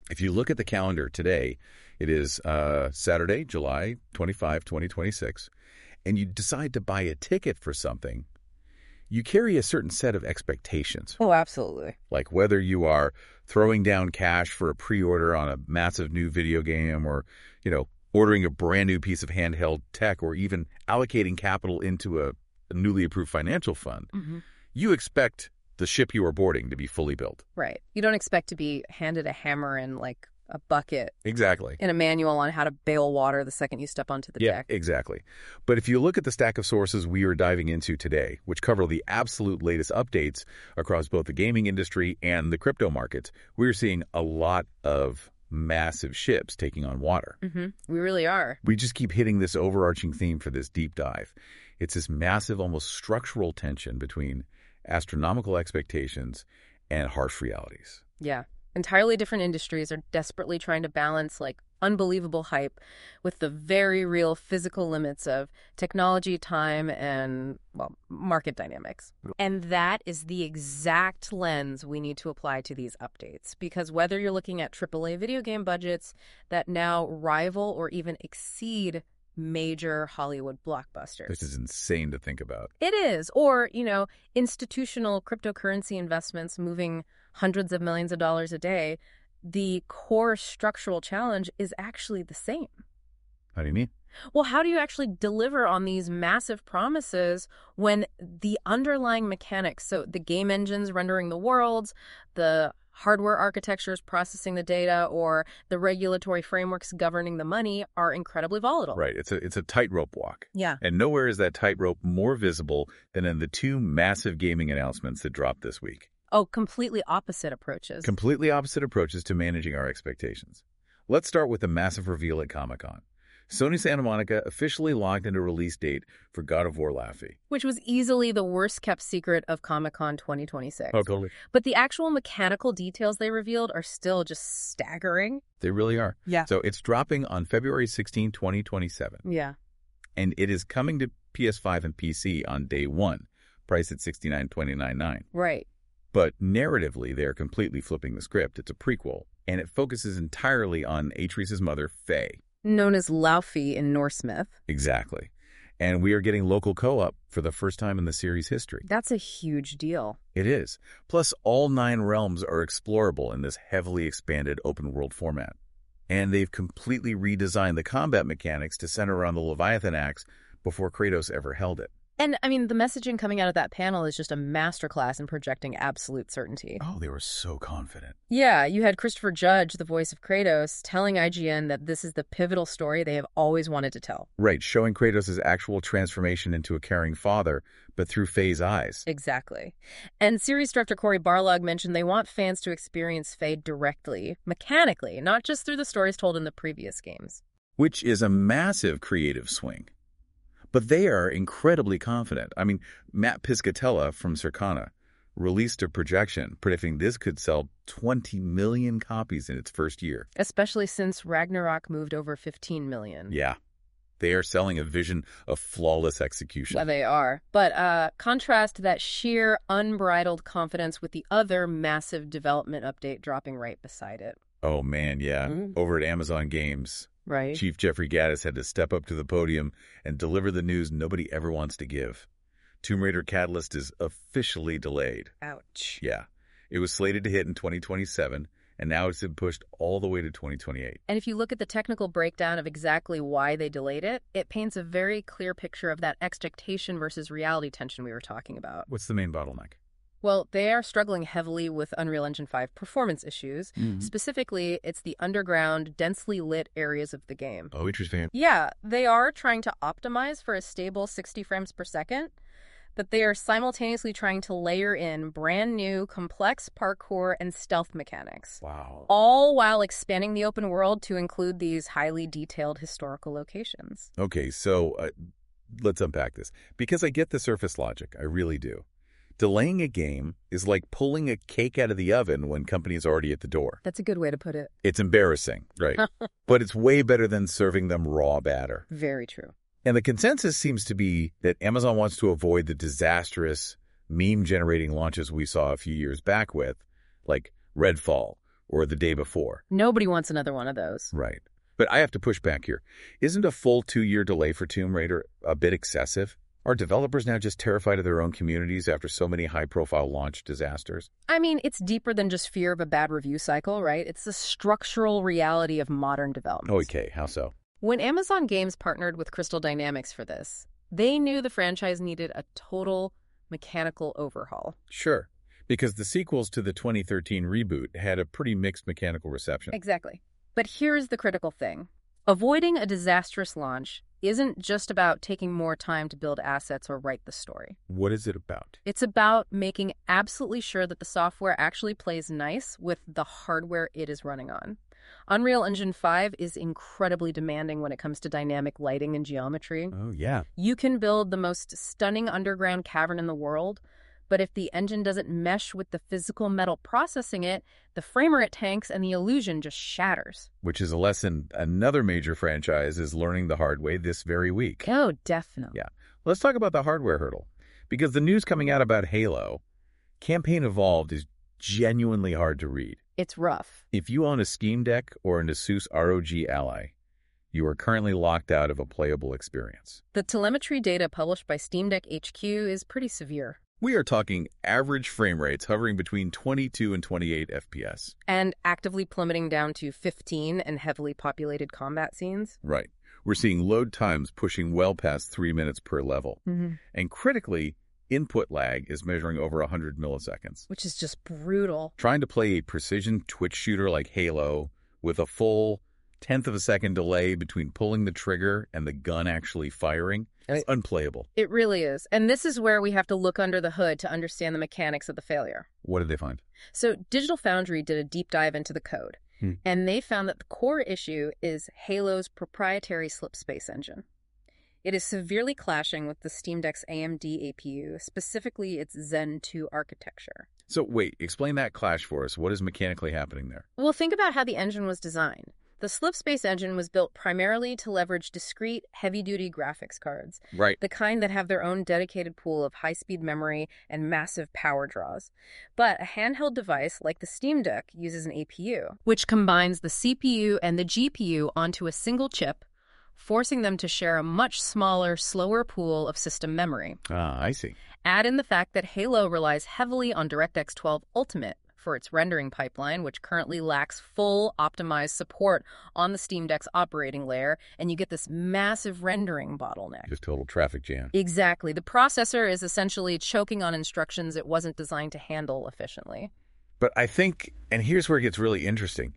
If you look at the calendar today, it is Saturday, July 25, 2026, and you decide to buy a ticket for something, you carry a certain set of expectations. Oh, absolutely. Like whether you are throwing down cash for a pre-order on a massive new video game or, ordering a brand new piece of handheld tech or even allocating capital into a newly approved financial fund, you expect the ship you are boarding to be fully built. Right. You don't expect to be handed a hammer and like a bucket. Exactly. And a manual on how to bail water the second you step onto the deck. Yeah, exactly. But if you look at the stack of sources we are diving into today, which cover the absolute latest updates across both the gaming industry and the crypto markets, we're seeing a lot of massive ships taking on water. We really are. We just keep hitting this overarching theme for this deep dive. It's this massive, almost structural tension between astronomical expectations and harsh realities. Yeah. Entirely different industries are desperately trying to balance like unbelievable hype with the very real physical limits of technology, time, and, market dynamics. And that is the exact lens we need to apply to these updates. Because whether you're looking at AAA video game budgets that now rival or even exceed major Hollywood blockbusters. This is insane to think about. It is. Or, institutional cryptocurrency investments moving hundreds of millions of dollars a day, the core structural challenge is actually the same. How do you mean? Well, how do you actually deliver on these massive promises when the underlying mechanics, so the game engines rendering the worlds, the hardware architectures processing the data, or the regulatory frameworks governing the money are incredibly volatile? Right. It's a tightrope walk. Yeah. And nowhere is that tightrope more visible than in the two massive gaming announcements that dropped this week. Oh, completely opposite approaches. Completely opposite approaches to managing our expectations. Let's start with the massive reveal at Comic-Con. Sony Santa Monica officially locked in a release date for God of War Laffy. Which was easily the worst-kept secret of Comic-Con 2026. Oh, totally. But the actual mechanical details they revealed are still just staggering. They really are. Yeah. So it's dropping on February 16, 2027. Yeah. And it is coming to PS5 and PC on day one, priced at $69.29.9. Right. But narratively, they are completely flipping the script. It's a prequel, and it focuses entirely on Atreus' mother, Faye. Known as Laufey in Norse myth. Exactly. And we are getting local co-op for the first time in the series' history. That's a huge deal. It is. Plus, all 9 realms are explorable in this heavily expanded open-world format. And they've completely redesigned the combat mechanics to center around the Leviathan axe before Kratos ever held it. And, the messaging coming out of that panel is just a masterclass in projecting absolute certainty. Oh, they were so confident. Yeah, you had Christopher Judge, the voice of Kratos, telling IGN that this is the pivotal story they have always wanted to tell. Right, showing Kratos' actual transformation into a caring father, but through Faye's eyes. Exactly. And series director Cory Barlog mentioned they want fans to experience Faye directly, mechanically, not just through the stories told in the previous games. Which is a massive creative swing. But they are incredibly confident. Matt Piscatella from Circana released a projection predicting this could sell 20 million copies in its first year. Especially since Ragnarok moved over 15 million. Yeah. They are selling a vision of flawless execution. Well, they are. But contrast that sheer, unbridled confidence with the other massive development update dropping right beside it. Oh, man, yeah. Over at Amazon Games. Right. Chief Jeffrey Gaddis had to step up to the podium and deliver the news nobody ever wants to give. Tomb Raider Catalyst is officially delayed. Ouch. Yeah. It was slated to hit in 2027, and now it's been pushed all the way to 2028. And if you look at the technical breakdown of exactly why they delayed it, it paints a very clear picture of that expectation versus reality tension we were talking about. What's the main bottleneck? Well, they are struggling heavily with Unreal Engine 5 performance issues. Specifically, it's the underground, densely lit areas of the game. Oh, interesting. Yeah, they are trying to optimize for a stable 60 frames per second, but they are simultaneously trying to layer in brand new, complex parkour and stealth mechanics. Wow. All while expanding the open world to include these highly detailed historical locations. Okay, so let's unpack this. Because I get the surface logic, I really do. Delaying a game is like pulling a cake out of the oven when company's already at the door. That's a good way to put it. It's embarrassing, right? But it's way better than serving them raw batter. Very true. And the consensus seems to be that Amazon wants to avoid the disastrous meme-generating launches we saw a few years back with, like Redfall, or the day before. Nobody wants another one of those. Right. But I have to push back here. Isn't a full 2-year delay for Tomb Raider a bit excessive? Are developers now just terrified of their own communities after so many high-profile launch disasters? I mean, it's deeper than just fear of a bad review cycle, right? It's the structural reality of modern development. Okay, how so? When Amazon Games partnered with Crystal Dynamics for this, they knew the franchise needed a total mechanical overhaul. Sure, because the sequels to the 2013 reboot had a pretty mixed mechanical reception. Exactly. But here's the critical thing. Avoiding a disastrous launch isn't just about taking more time to build assets or write the story. What is it about? It's about making absolutely sure that the software actually plays nice with the hardware it is running on. Unreal Engine 5 is incredibly demanding when it comes to dynamic lighting and geometry. Oh, yeah. You can build the most stunning underground cavern in the world, but if the engine doesn't mesh with the physical metal processing it, the frame rate tanks and the illusion just shatters. Which is a lesson another major franchise is learning the hard way this very week. Oh, definitely. Yeah. Let's talk about the hardware hurdle. Because the news coming out about Halo, Campaign Evolved is genuinely hard to read. It's rough. If you own a Steam Deck or an Asus ROG Ally, you are currently locked out of a playable experience. The telemetry data published by Steam Deck HQ is pretty severe. We are talking average frame rates hovering between 22 and 28 FPS. And actively plummeting down to 15 in heavily populated combat scenes. Right. We're seeing load times pushing well past 3 minutes per level. And critically, input lag is measuring over 100 milliseconds. Which is just brutal. Trying to play a precision twitch shooter like Halo with a full 1/10 of a second delay between pulling the trigger and the gun actually firing, it's unplayable. It really is. And this is where we have to look under the hood to understand the mechanics of the failure. What did they find? So Digital Foundry did a deep dive into the code, and they found that the core issue is Halo's proprietary slip space engine. It is severely clashing with the Steam Deck's AMD APU, specifically its Zen 2 architecture. So wait, explain that clash for us. What is mechanically happening there? Well, think about how the engine was designed. The Slip Space engine was built primarily to leverage discrete, heavy-duty graphics cards, Right. the kind that have their own dedicated pool of high-speed memory and massive power draws. But a handheld device like the Steam Deck uses an APU, which combines the CPU and the GPU onto a single chip, forcing them to share a much smaller, slower pool of system memory. Ah, I see. Add in the fact that Halo relies heavily on DirectX 12 Ultimate for its rendering pipeline, which currently lacks full optimized support on the Steam Deck's operating layer, and you get this massive rendering bottleneck. Just total traffic jam. Exactly. The processor is essentially choking on instructions it wasn't designed to handle efficiently. But I think, and here's where it gets really interesting,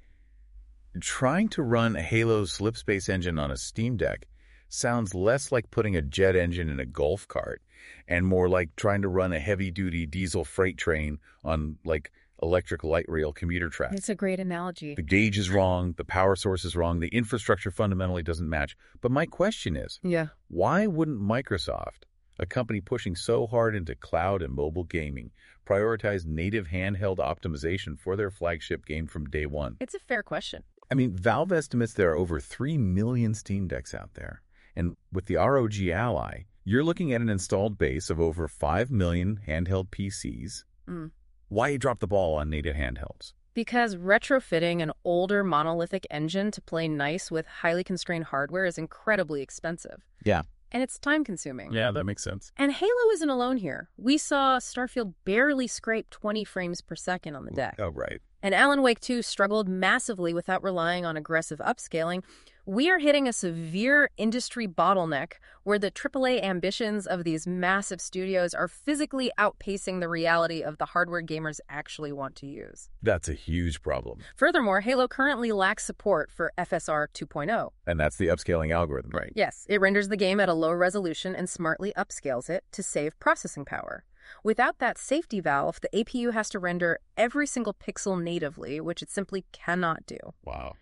trying to run Halo's slip space engine on a Steam Deck sounds less like putting a jet engine in a golf cart and more like trying to run a heavy-duty diesel freight train on, like, electric light rail commuter track. It's a great analogy. The gauge is wrong, the power source is wrong, the infrastructure fundamentally doesn't match. But my question is, why wouldn't Microsoft, a company pushing so hard into cloud and mobile gaming, prioritize native handheld optimization for their flagship game from day one? It's a fair question. I mean, Valve estimates there are over 3 million Steam Decks out there. And with the ROG Ally, you're looking at an installed base of over 5 million handheld PCs. Why drop the ball on native handhelds? Because retrofitting an older monolithic engine to play nice with highly constrained hardware is incredibly expensive. Yeah. And it's time-consuming. Yeah, that makes sense. And Halo isn't alone here. We saw Starfield barely scrape 20 frames per second on the deck. Oh, right. And Alan Wake 2 struggled massively without relying on aggressive upscaling. We are hitting a severe industry bottleneck where the AAA ambitions of these massive studios are physically outpacing the reality of the hardware gamers actually want to use. That's a huge problem. Furthermore, Halo currently lacks support for FSR 2.0. And that's the upscaling algorithm, right? Yes, it renders the game at a low resolution and smartly upscales it to save processing power. Without that safety valve, the APU has to render every single pixel natively, which it simply cannot do. Wow.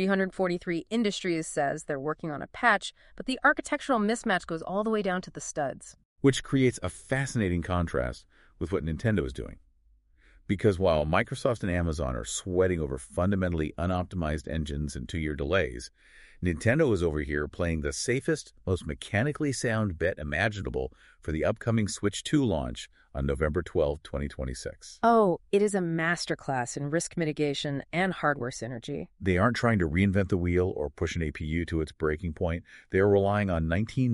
343 Industries says they're working on a patch, but the architectural mismatch goes all the way down to the studs. Which creates a fascinating contrast with what Nintendo is doing. Because while Microsoft and Amazon are sweating over fundamentally unoptimized engines and 2-year delays, Nintendo is over here playing the safest, most mechanically sound bet imaginable for the upcoming Switch 2 launch on November 12, 2026. Oh, it is a masterclass in risk mitigation and hardware synergy. They aren't trying to reinvent the wheel or push an APU to its breaking point. They are relying on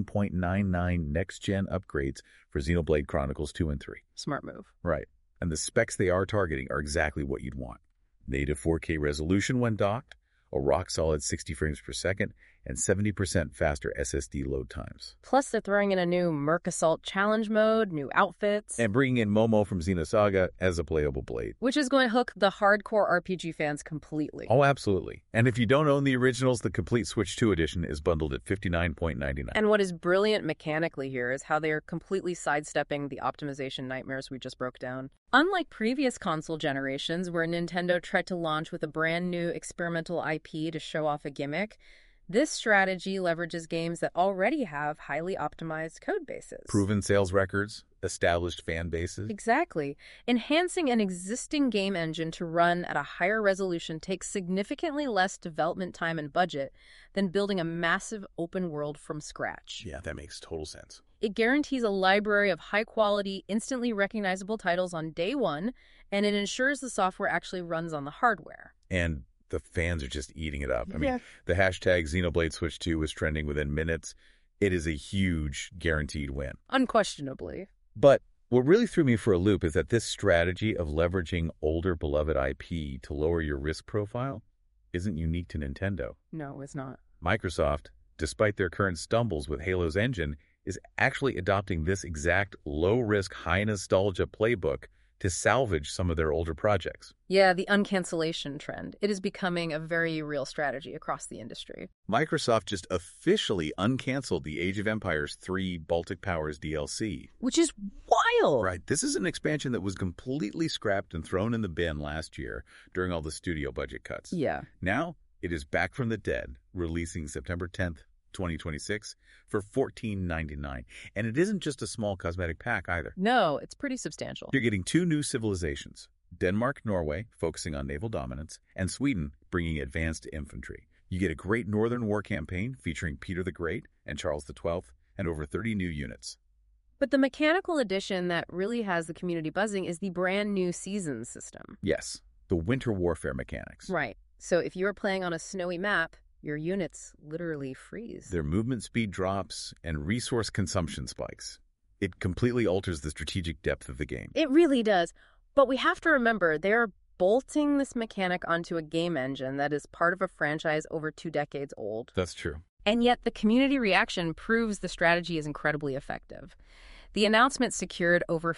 19.99 next-gen upgrades for Xenoblade Chronicles 2 and 3. Smart move. Right. And the specs they are targeting are exactly what you'd want. Native 4K resolution when docked, a rock-solid 60 frames per second, and 70% faster SSD load times. Plus, they're throwing in a new Merc Assault challenge mode, new outfits. And bringing in Momo from Xenosaga as a playable blade. Which is going to hook the hardcore RPG fans completely. Oh, absolutely. And if you don't own the originals, the complete Switch 2 edition is bundled at $59.99. And what is brilliant mechanically here is how they are completely sidestepping the optimization nightmares we just broke down. Unlike previous console generations where Nintendo tried to launch with a brand new experimental IP to show off a gimmick, this strategy leverages games that already have highly optimized code bases. Proven sales records, established fan bases. Exactly. Enhancing an existing game engine to run at a higher resolution takes significantly less development time and budget than building a massive open world from scratch. Yeah, that makes total sense. It guarantees a library of high-quality, instantly recognizable titles on day one, and it ensures the software actually runs on the hardware. And the fans are just eating it up. I mean, the hashtag Xenoblade Switch 2 was trending within minutes. It is a huge guaranteed win. Unquestionably. But what really threw me for a loop is that this strategy of leveraging older beloved IP to lower your risk profile isn't unique to Nintendo. No, it's not. Microsoft, despite their current stumbles with Halo's engine, is actually adopting this exact low-risk, high-nostalgia playbook to salvage some of their older projects. Yeah, the uncancellation trend. It is becoming a very real strategy across the industry. Microsoft just officially uncanceled the Age of Empires 3 Baltic Powers DLC. Which is wild! Right. This is an expansion that was completely scrapped and thrown in the bin last year during all the studio budget cuts. Yeah. Now, it is back from the dead, releasing September 10th, 2026 for $14.99. And it isn't just a small cosmetic pack either. No, it's pretty substantial. You're getting 2 new civilizations, Denmark, Norway, focusing on naval dominance, and Sweden, bringing advanced infantry. You get a great Northern War campaign featuring Peter the Great and Charles XII, and over 30 new units. But the mechanical addition that really has the community buzzing is the brand new seasons system. Yes, the winter warfare mechanics. Right. So if you're playing on a snowy map, your units literally freeze. Their movement speed drops and resource consumption spikes. It completely alters the strategic depth of the game. It really does. But we have to remember, they're bolting this mechanic onto a game engine that is part of a franchise over 2 decades old. That's true. And yet the community reaction proves the strategy is incredibly effective. The announcement secured over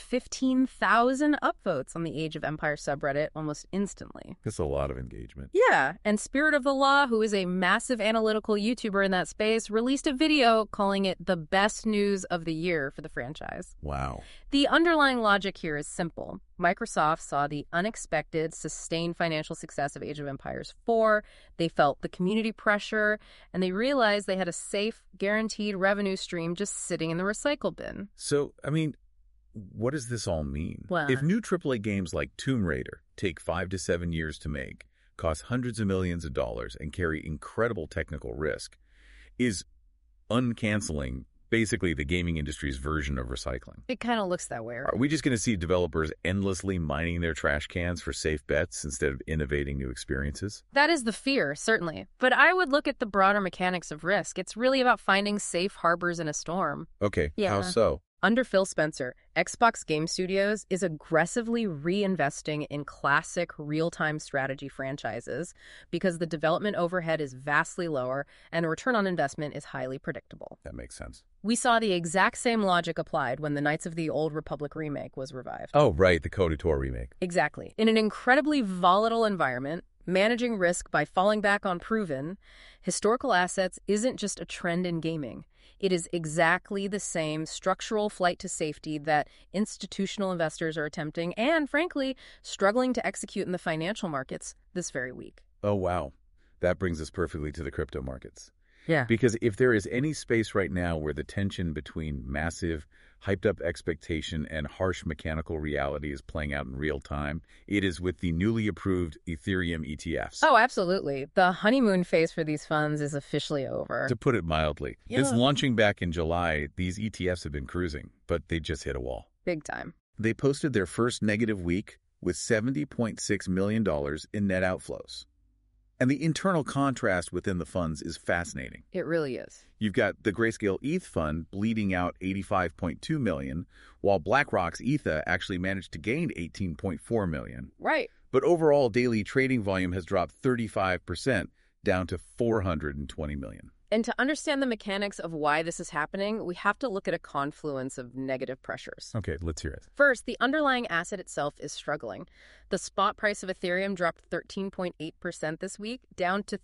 15,000 upvotes on the Age of Empires subreddit almost instantly. That's a lot of engagement. Yeah, and Spirit of the Law, who is a massive analytical YouTuber in that space, released a video calling it the best news of the year for the franchise. Wow. The underlying logic here is simple. Microsoft saw the unexpected, sustained financial success of Age of Empires 4. They felt the community pressure, and they realized they had a safe, guaranteed revenue stream just sitting in the recycle bin. So, I mean, what does this all mean? Well, if new AAA games like Tomb Raider take 5 to 7 years to make, cost hundreds of millions of dollars, and carry incredible technical risk, is uncanceling basically the gaming industry's version of recycling? It kind of looks that way. Are we just going to see developers endlessly mining their trash cans for safe bets instead of innovating new experiences? That is the fear, certainly. But I would look at the broader mechanics of risk. It's really about finding safe harbors in a storm. Okay, Yeah. how so? Under Phil Spencer, Xbox Game Studios is aggressively reinvesting in classic real-time strategy franchises because the development overhead is vastly lower and the return on investment is highly predictable. That makes sense. We saw the exact same logic applied when the Knights of the Old Republic remake was revived. Oh, right, the KOTOR remake. Exactly. In an incredibly volatile environment, managing risk by falling back on proven, historical assets isn't just a trend in gaming. It is exactly the same structural flight to safety that institutional investors are attempting and, frankly, struggling to execute in the financial markets this very week. Oh, wow. That brings us perfectly to the crypto markets. Yeah. Because if there is any space right now where the tension between massive, hyped-up expectation and harsh mechanical reality is playing out in real time, it is with the newly approved Ethereum ETFs. Oh, absolutely. The honeymoon phase for these funds is officially over. To put it mildly, since launching back in July, these ETFs have been cruising, but they just hit a wall. Big time. They posted their first negative week with $70.6 million in net outflows. And the internal contrast within the funds is fascinating. It really is. You've got the Grayscale ETH fund bleeding out $85.2 million, while BlackRock's ETHA actually managed to gain $18.4 million. Right. But overall daily trading volume has dropped 35%, down to $420 million. And to understand the mechanics of why this is happening, we have to look at a confluence of negative pressures. Okay, let's hear it. First, the underlying asset itself is struggling. The spot price of Ethereum dropped 13.8% this week, down to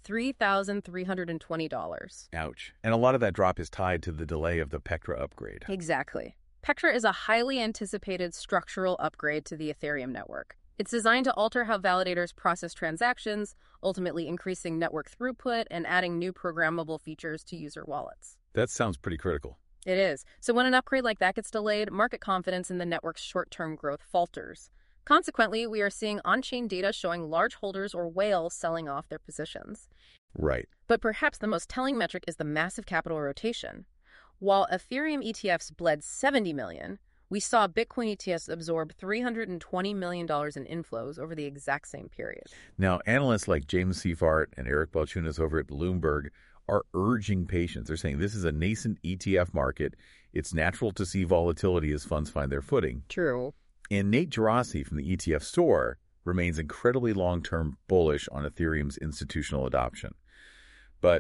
$3,320. Ouch. And a lot of that drop is tied to the delay of the Pectra upgrade. Exactly. Pectra is a highly anticipated structural upgrade to the Ethereum network. It's designed to alter how validators process transactions, ultimately increasing network throughput and adding new programmable features to user wallets. That sounds pretty critical. It is. So when an upgrade like that gets delayed, market confidence in the network's short-term growth falters. Consequently, we are seeing on-chain data showing large holders or whales selling off their positions. Right. But perhaps the most telling metric is the massive capital rotation. While Ethereum ETFs bled $70 million, we saw Bitcoin ETFs absorb $320 million in inflows over the exact same period. Now, analysts like James Seifert and Eric Balchunas over at Bloomberg are urging patience. They're saying this is a nascent ETF market. It's natural to see volatility as funds find their footing. True. And Nate Gerasi from the ETF Store remains incredibly long-term bullish on Ethereum's institutional adoption. But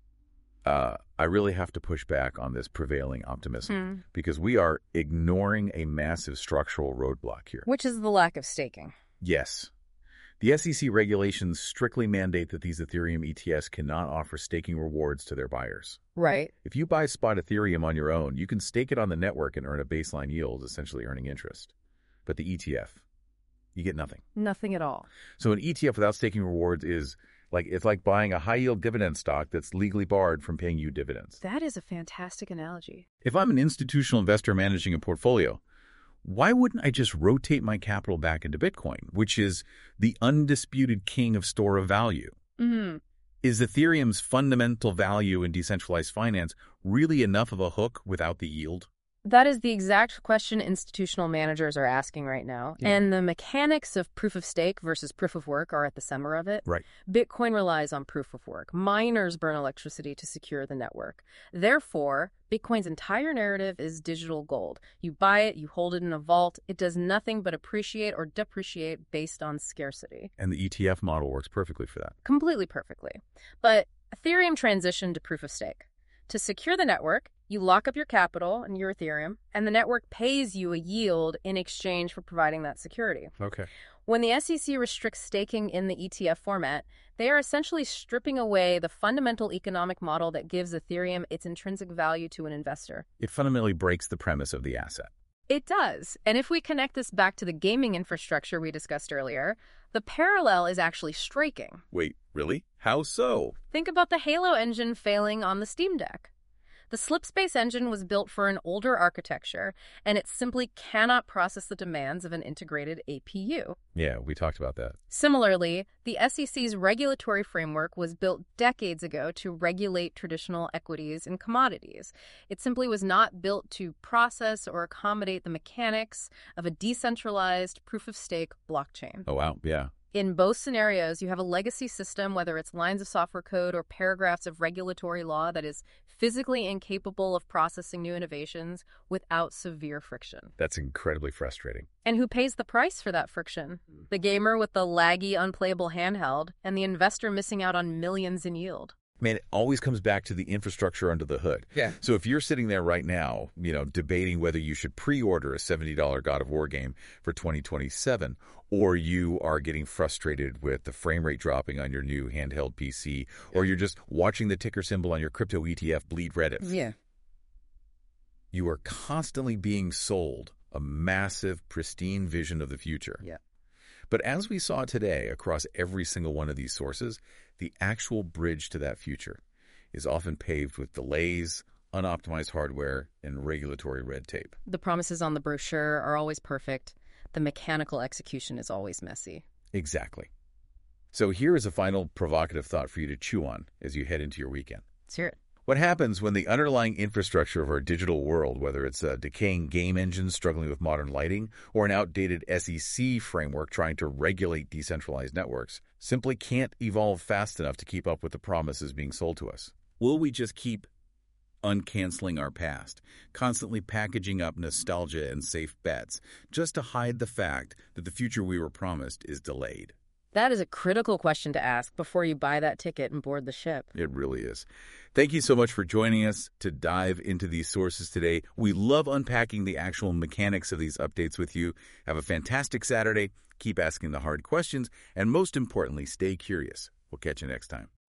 I really have to push back on this prevailing optimism because we are ignoring a massive structural roadblock here. Which is the lack of staking. Yes. The SEC regulations strictly mandate that these Ethereum ETFs cannot offer staking rewards to their buyers. Right. If you buy spot Ethereum on your own, you can stake it on the network and earn a baseline yield, essentially earning interest. But the ETF, you get nothing. Nothing at all. So an ETF without staking rewards is it's like buying a high-yield dividend stock that's legally barred from paying you dividends. That is a fantastic analogy. If I'm an institutional investor managing a portfolio, why wouldn't I just rotate my capital back into Bitcoin, which is the undisputed king of store of value? Mm-hmm. Is Ethereum's fundamental value in decentralized finance really enough of a hook without the yield? That is the exact question institutional managers are asking right now. Yeah. And the mechanics of proof of stake versus proof of work are at the center of it. Right. Bitcoin relies on proof of work. Miners burn electricity to secure the network. Therefore, Bitcoin's entire narrative is digital gold. You buy it, you hold it in a vault. It does nothing but appreciate or depreciate based on scarcity. And the ETF model works perfectly for that. Completely perfectly. But Ethereum transitioned to proof of stake. To secure the network, you lock up your capital in your Ethereum, and the network pays you a yield in exchange for providing that security. Okay. When the SEC restricts staking in the ETF format, they are essentially stripping away the fundamental economic model that gives Ethereum its intrinsic value to an investor. It fundamentally breaks the premise of the asset. It does. And if we connect this back to the gaming infrastructure we discussed earlier, the parallel is actually striking. Wait, really? How so? Think about the Halo engine failing on the Steam Deck. The Slipspace engine was built for an older architecture, and it simply cannot process the demands of an integrated APU. Yeah, we talked about that. Similarly, the SEC's regulatory framework was built decades ago to regulate traditional equities and commodities. It simply was not built to process or accommodate the mechanics of a decentralized proof-of-stake blockchain. Oh, wow, yeah. In both scenarios, you have a legacy system, whether it's lines of software code or paragraphs of regulatory law, that is physically incapable of processing new innovations without severe friction. That's incredibly frustrating. And who pays the price for that friction? The gamer with the laggy, unplayable handheld, and the investor missing out on millions in yield. Man, it always comes back to the infrastructure under the hood. Yeah. So if you're sitting there right now, debating whether you should pre-order a $70 God of War game for 2027, or you are getting frustrated with the frame rate dropping on your new handheld PC, or you're just watching the ticker symbol on your crypto ETF bleed Reddit. Yeah. You are constantly being sold a massive, pristine vision of the future. Yeah. But as we saw today across every single one of these sources, the actual bridge to that future is often paved with delays, unoptimized hardware, and regulatory red tape. The promises on the brochure are always perfect. The mechanical execution is always messy. Exactly. So here is a final provocative thought for you to chew on as you head into your weekend. Let's hear it. What happens when the underlying infrastructure of our digital world, whether it's a decaying game engine struggling with modern lighting or an outdated SEC framework trying to regulate decentralized networks, simply can't evolve fast enough to keep up with the promises being sold to us? Will we just keep uncanceling our past, constantly packaging up nostalgia and safe bets, just to hide the fact that the future we were promised is delayed? That is a critical question to ask before you buy that ticket and board the ship. It really is. Thank you so much for joining us to dive into these sources today. We love unpacking the actual mechanics of these updates with you. Have a fantastic Saturday. Keep asking the hard questions, and most importantly, stay curious. We'll catch you next time.